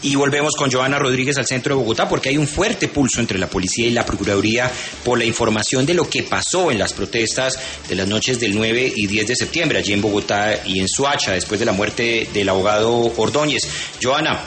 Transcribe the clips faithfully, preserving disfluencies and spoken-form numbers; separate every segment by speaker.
Speaker 1: Y volvemos con Joana Rodríguez al centro de Bogotá, porque hay un fuerte pulso entre la policía y la Procuraduría por la información de lo que pasó en las protestas de las noches del nueve y diez de septiembre, allí en Bogotá y en Soacha, después de la muerte del abogado Ordóñez. Joana.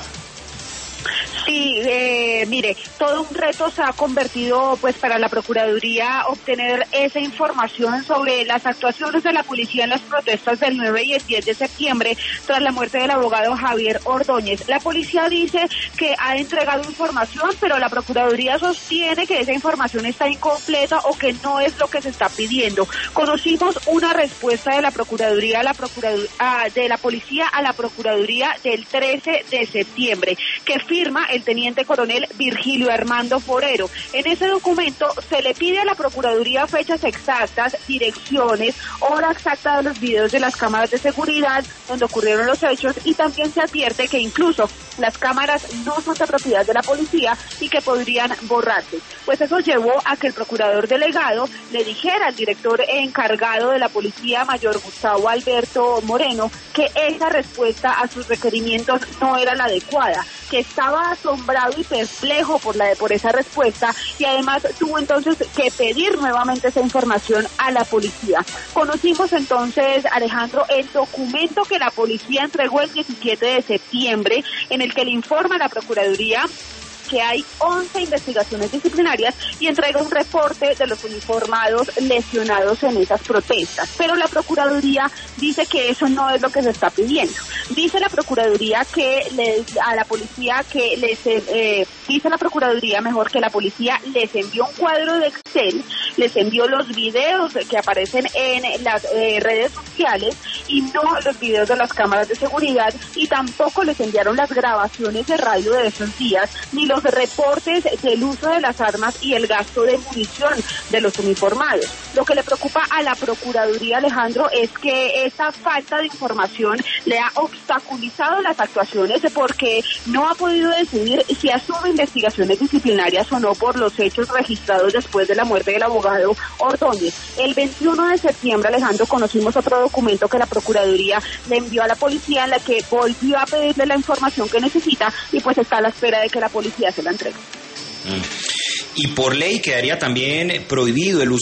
Speaker 2: Sí, eh, mire, todo un reto se ha convertido pues para la Procuraduría obtener esa información sobre las actuaciones de la policía en las protestas del nueve y el diez de septiembre tras la muerte del abogado Javier Ordóñez. La policía dice que ha entregado información, pero la Procuraduría sostiene que esa información está incompleta o que no es lo que se está pidiendo. Conocimos una respuesta de la Procuraduría a la Procuraduría, de la policía a la Procuraduría del trece de septiembre, que firma el teniente coronel Virgilio Armando Forero. En ese documento se le pide a la Procuraduría fechas exactas, direcciones, hora exacta de los videos de las cámaras de seguridad donde ocurrieron los hechos, y también se advierte que incluso las cámaras no son de propiedad de la policía y que podrían borrarse. Pues eso llevó a que el procurador delegado le dijera al director encargado de la policía, mayor Gustavo Alberto Moreno, que esa respuesta a sus requerimientos no era la adecuada, que estaba asombrado y perplejo por la por esa respuesta, y además tuvo entonces que pedir nuevamente esa información a la policía. Conocimos entonces, Alejandro, el documento que la policía entregó el diecisiete de septiembre, en el que le informa a la Procuraduría que hay once investigaciones disciplinarias y entrega un reporte de los uniformados lesionados en esas protestas. Pero la Procuraduría dice que eso no es lo que se está pidiendo. Dice la Procuraduría que les, a la policía que les eh, dice la Procuraduría mejor que la policía les envió un cuadro de Excel, les envió los videos que aparecen en las eh, redes sociales y no los videos de las cámaras de seguridad, y tampoco les enviaron las grabaciones de radio de esos días, ni los reportes del uso de las armas y el gasto de munición de los uniformados. Lo que le preocupa a la Procuraduría, Alejandro, es que esa falta de información le ha obstaculizado las actuaciones, porque no ha podido decidir si asume investigaciones disciplinarias o no por los hechos registrados después de la muerte del abogado Ordóñez. El veintiuno de septiembre, Alejandro, conocimos otro documento que la Procuraduría le envió a la policía, en la que volvió a pedirle la información que necesita, y pues está a la espera de que la policía se la entregue.
Speaker 1: Mm. Y por ley quedaría también prohibido el uso